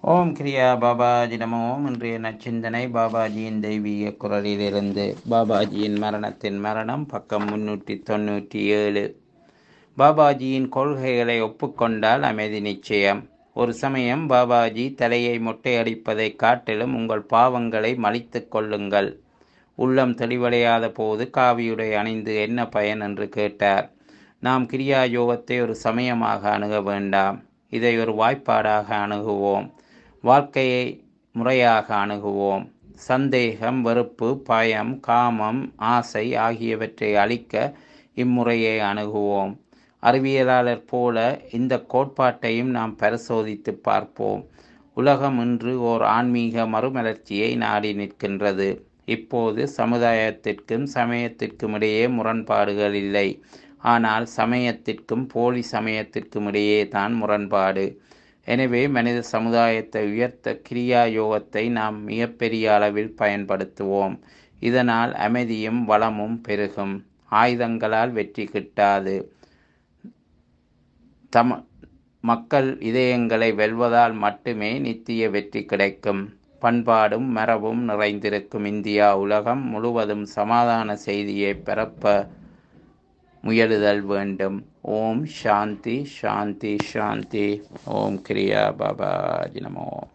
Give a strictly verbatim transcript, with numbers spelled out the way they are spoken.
ஓம் கிரியா பாபாஜி நமோ. இன்றைய நச்சிந்தனை பாபாஜியின் தெய்வீக குரலிலிருந்து. பாபாஜியின் மரணத்தின் மரணம், பக்கம் முன்னூற்றி தொன்னூற்றி ஏழு. பாபாஜியின் கொள்கைகளை ஒப்புக்கொண்டால் அமைதி நிச்சயம். ஒரு சமயம் பாபாஜி தலையை மொட்டையடிப்பதை காட்டிலும் உங்கள் பாவங்களை மலித்து கொள்ளுங்கள். உள்ளம் தெளிவடையாத போது காவியுடை அணிந்து என்ன பயன் என்று கேட்டார். நாம் கிரியா யோகத்தை ஒரு சமயமாக அணுக வேண்டாம். இதை ஒரு வாய்ப்பாடாக அணுகுவோம். வாழ்க்கையை முறையாக அணுகுவோம். சந்தேகம், வெறுப்பு, பயம், காமம், ஆசை ஆகியவற்றை அழிக்க இம்முறையை அணுகுவோம். அறிவியலாளர் போல இந்த கோட்பாட்டையும் நாம் பரிசோதித்து பார்ப்போம். உலகம் இன்று ஓர் ஆன்மீக மறுமலர்ச்சியை நாடி நிற்கின்றது. இப்போது சமுதாயத்திற்கும் சமயத்திற்கும் இடையே முரண்பாடுகள் இல்லை. ஆனால் சமயத்திற்கும் போலி சமயத்திற்கும் இடையே தான் முரண்பாடு. எனவே மனித சமுதாயத்தை உயர்த்த கிரியா யோகத்தை நாம் மிகப்பெரிய அளவில் பயன்படுத்துவோம். இதனால் அமைதியும் வளமும் பெருகும். ஆயுதங்களால் வெற்றி கிட்டாது. தம மக்கள் இதயங்களை வெல்வதால் மட்டுமே நித்திய வெற்றி கிடைக்கும். பண்பாடும் மரபும் நிறைந்திருக்கும் இந்தியா உலகம் முழுவதும் சமாதான செய்தியை பரப்ப முயலுதல் வேண்டும். ஓம் சாந்தி சாந்தி சாந்தி. ஓம் கிரியா பாபாஜி நமோ.